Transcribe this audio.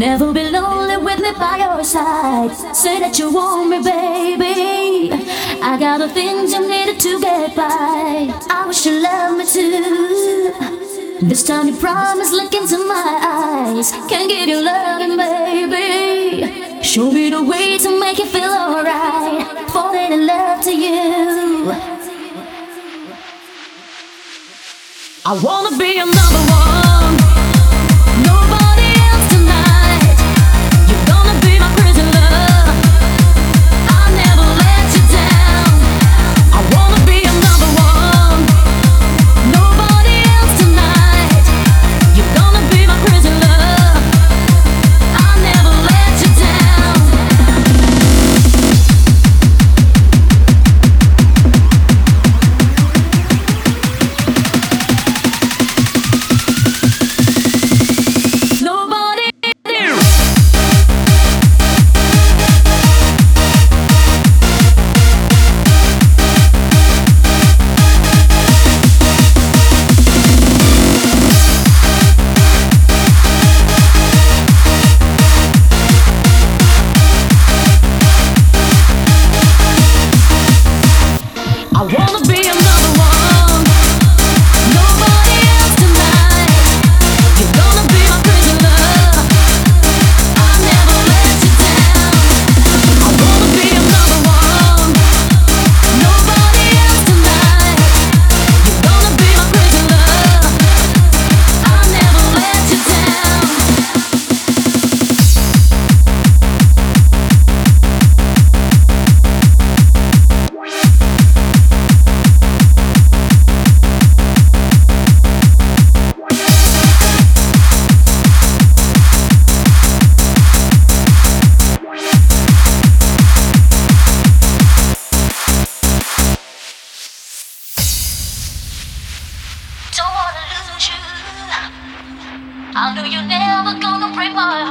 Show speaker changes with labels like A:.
A: Never be lonely with me by your side. Say that you want me, baby. I got the things you needed to get by. I wish you loved me too. This time you promise, look into my eyes. Can't give you loving, baby. Show me the way to make you feel alright. Falling in love to you. I wanna be your number one. Nobody else tonight. You're gonna be my crazy love. I'll never let you down. I wanna be your number one. Nobody else tonight. You're gonna be my crazy love. I'll never let you down. I wanna be your number one. Nobody else tonight. You're gonna be my crazy love. I'll never let you down. I wanna be your number one. Nobody else tonight. You're gonna be my crazy love. I'll never let you down. Don't wanna lose you. I know you're never gonna break my heart.